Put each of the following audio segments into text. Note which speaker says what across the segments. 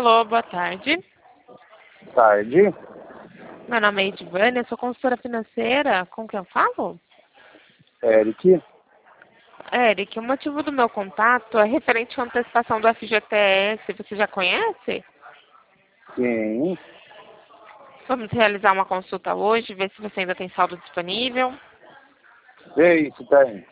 Speaker 1: Alô, boa tarde.
Speaker 2: Tarde.
Speaker 1: Meu nome é Edvânia, eu sou consultora financeira. Com quem eu falo?
Speaker 2: Eric.
Speaker 1: Eric, o motivo do meu contato é referente à antecipação do FGTS. Você já conhece?
Speaker 2: Sim.
Speaker 1: Vamos realizar uma consulta hoje, ver se você ainda tem saldo disponível.
Speaker 2: Vê isso, tem.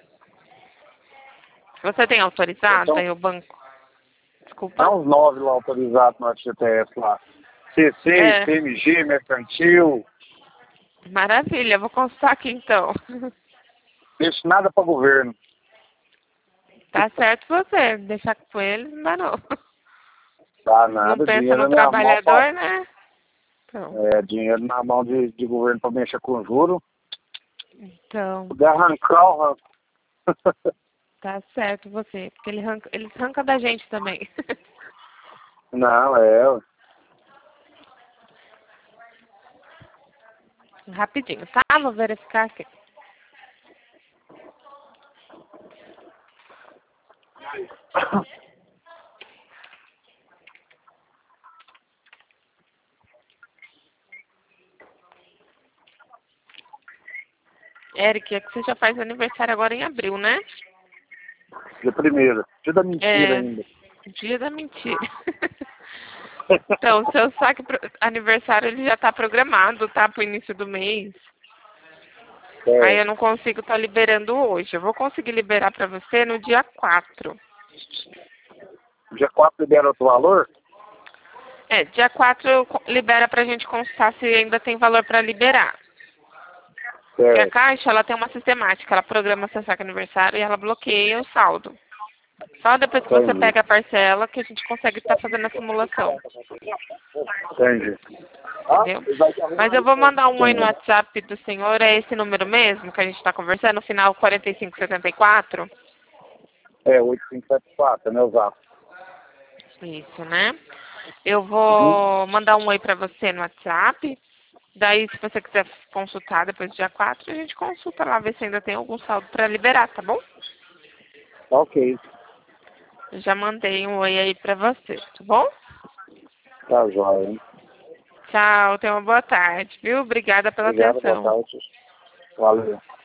Speaker 1: Você tem autorizado
Speaker 2: Então,
Speaker 1: aí o banco? Desculpa.
Speaker 2: há uns 9 lá autorizados no FGTS lá. CC,
Speaker 1: É,
Speaker 2: CMG, Mercantil.
Speaker 1: maravilha, eu vou consultar aqui então.
Speaker 2: Deixa nada para governo.
Speaker 1: Tá certo você, deixar com eles não dá não.
Speaker 2: Tá
Speaker 1: Não
Speaker 2: nada,
Speaker 1: pensa
Speaker 2: dinheiro
Speaker 1: no
Speaker 2: na mão pra,
Speaker 1: trabalhador, né? Então,
Speaker 2: dinheiro na mão de governo para mexer com juro.
Speaker 1: então,
Speaker 2: De arrancar o ranco.
Speaker 1: tá certo você, porque eles arrancam da gente também.
Speaker 2: Não, é.
Speaker 1: Rapidinho, tá? Vou verificar aqui. Eric, é que você já faz aniversário agora em abril, né?
Speaker 2: Dia primeiro. Dia da mentira
Speaker 1: É,
Speaker 2: ainda.
Speaker 1: dia da mentira. Então, o seu saque aniversário ele já tá programado, tá? Pro início do mês. Aí
Speaker 2: É.
Speaker 1: eu não consigo estar liberando hoje. Eu vou conseguir liberar pra você no dia 4.
Speaker 2: Dia 4 libera outro valor?
Speaker 1: É, dia 4 libera pra gente consultar se ainda tem valor pra liberar. Porque a
Speaker 2: É.
Speaker 1: Caixa, ela tem uma sistemática, ela programa seu saque aniversário e ela bloqueia o saldo. Só depois que você
Speaker 2: Entendi.
Speaker 1: pega a parcela que a gente consegue estar fazendo a simulação,
Speaker 2: Entendi.
Speaker 1: entendeu? Mas eu vou mandar um oi no
Speaker 2: Sim.
Speaker 1: WhatsApp do senhor, é esse número mesmo que a gente está conversando, no final 4574?
Speaker 2: É, 8574, é meu zap.
Speaker 1: Isso, né? Eu
Speaker 2: Uhum.
Speaker 1: vou mandar um oi pra você no WhatsApp. Daí, se você quiser consultar depois do dia 4, a gente consulta lá, ver se ainda tem algum saldo para liberar, tá bom?
Speaker 2: Ok.
Speaker 1: Eu já mandei um oi aí pra você, tá bom?
Speaker 2: Tá jóia, hein?
Speaker 1: Tchau, tenha uma boa tarde, viu? Obrigada pela
Speaker 2: Obrigado, boa
Speaker 1: atenção.
Speaker 2: tarde. Valeu.